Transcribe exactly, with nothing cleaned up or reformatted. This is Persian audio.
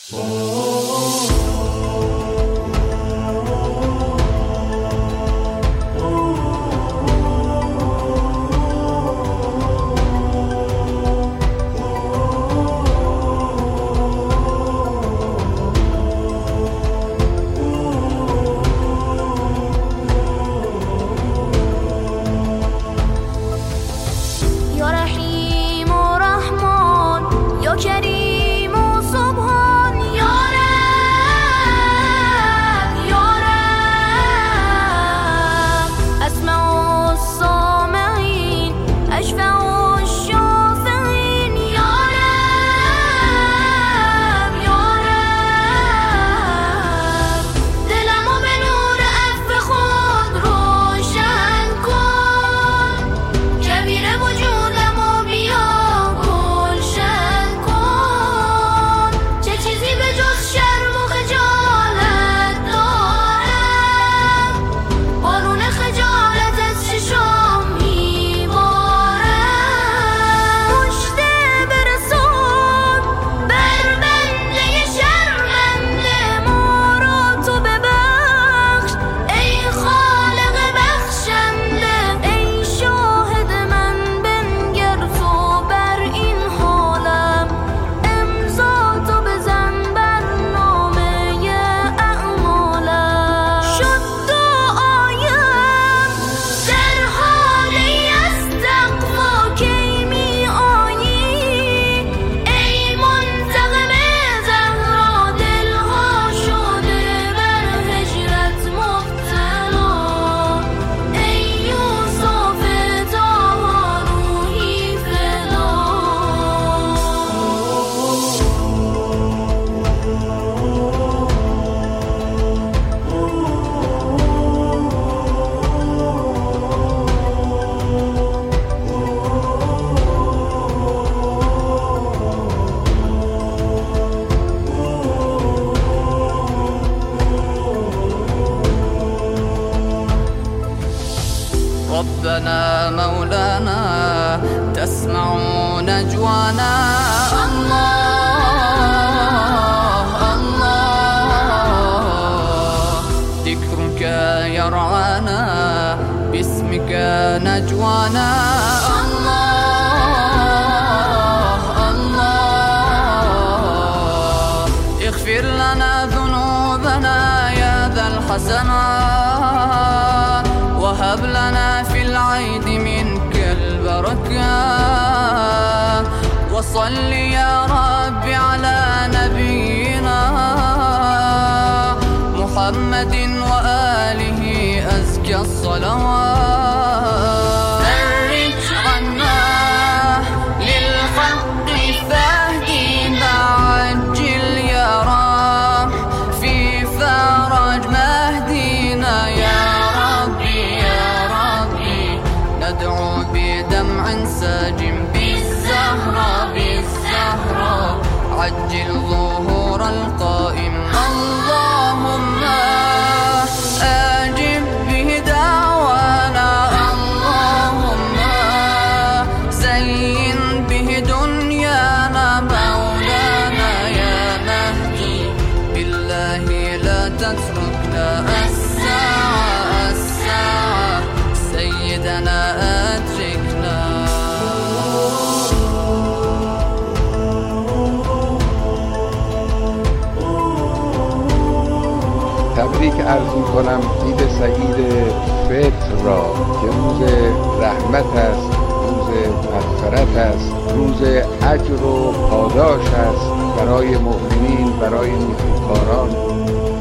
ربنا مولانا تسمع نجوانا الله الله ذكرك يرعانا باسمك نجوانا الله الله اغفر لنا ذنوبنا يا ذا الحسنات وهب لنا في العيد منك البركة وصل يا رب على نبينا محمد وآله أزكى الصلوات فرج عنا للحق فاهدنا عجل يا رب في فرج مهدينا يا ندعو بدمع ساجم بالزهرة بالزهرة عجل ظهور القائم اللهم أجب به دعوانا اللهم زين به دنيانا مولانا يا مهدي بالله لا تتركنا الساعة الساعة سيدنا أدركنا. تبریک عرض می‌کنم عید سعید فطر را که روز رحمت است، روز مغفرت است، روز اجر و پاداش است برای مؤمنین، برای نیکوکاران.